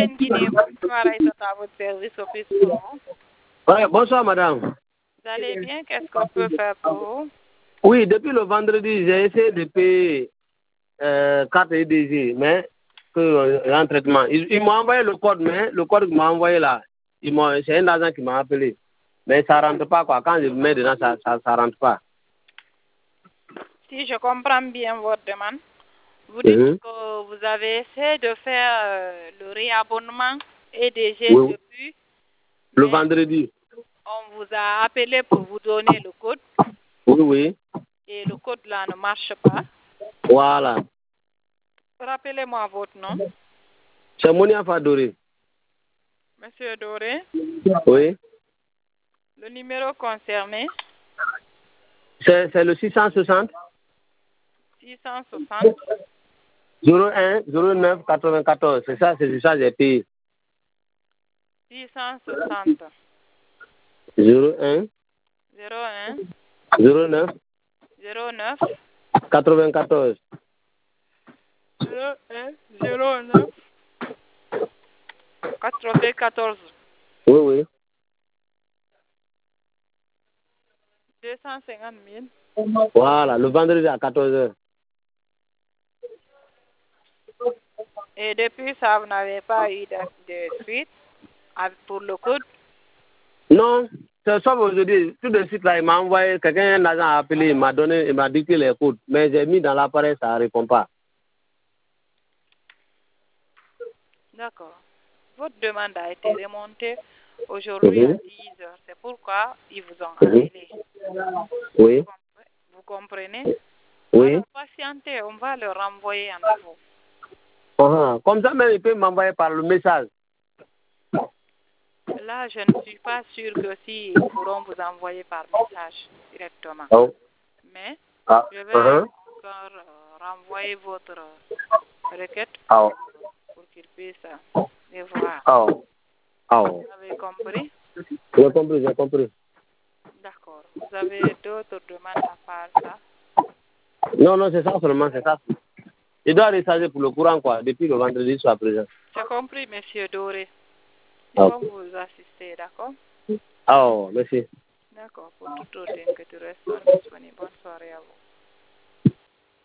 Capitaine Guinée, bonsoir à votre service office pour vous. Ouais, bonsoir madame. Vous allez bien? Qu'est-ce qu'on peut faire pour vous? Oui, depuis le vendredi, j'ai essayé de payer carte EDG, mais en traitement. Ils m'ont envoyé le code, mais le code qu'ils m'ont envoyé là, c'est un agent qui m'a appelé. Mais ça rentre pas quoi. Quand je mets dedans, ça rentre pas. Si je comprends bien votre demande, vous dites que vous avez essayé de faire le réabonnement EDG depuis le vendredi. On vous a appelé pour vous donner le code. Oui, oui. Et le code là ne marche pas. Voilà. Rappelez-moi votre nom. C'est Monia Fadoré. Monsieur Doré. Oui. Le numéro concerné. C'est le 660. 660. 01 09 94. C'est ça que j'ai payé. 660. 01 09 09 94. 09 94. Oui, oui. 250 000. Voilà, le vendredi à 14h. Et depuis ça, vous n'avez pas eu de suite pour le code? Non, c'est ça aujourd'hui. Tout de suite, là, il m'a envoyé, quelqu'un, un agent a appelé, il m'a dicté les codes. Mais j'ai mis dans l'appareil, ça ne répond pas. D'accord. Votre demande a été remontée aujourd'hui à 10 heures. C'est pourquoi ils vous ont appelé. Oui. Vous comprenez? Oui. Alors, patientez, on va le renvoyer à nouveau. Comme ça, même, il peut m'envoyer par le message. Là, je ne suis pas sûre que si ils pourront vous envoyer par message directement. Mais je vais encore renvoyer votre requête pour qu'ils puissent les voir. Vous avez compris? J'ai compris. D'accord. Vous avez d'autres demandes à part ça? Non, c'est ça seulement, c'est ça. Il doit recharger pour le courant, quoi, depuis le vendredi jusqu'à présent. J'ai compris, monsieur Doré. Ils vont vous assister, d'accord? Merci. D'accord. Pour toute autre inquiétude, restons disponibles. Bonne soirée à vous.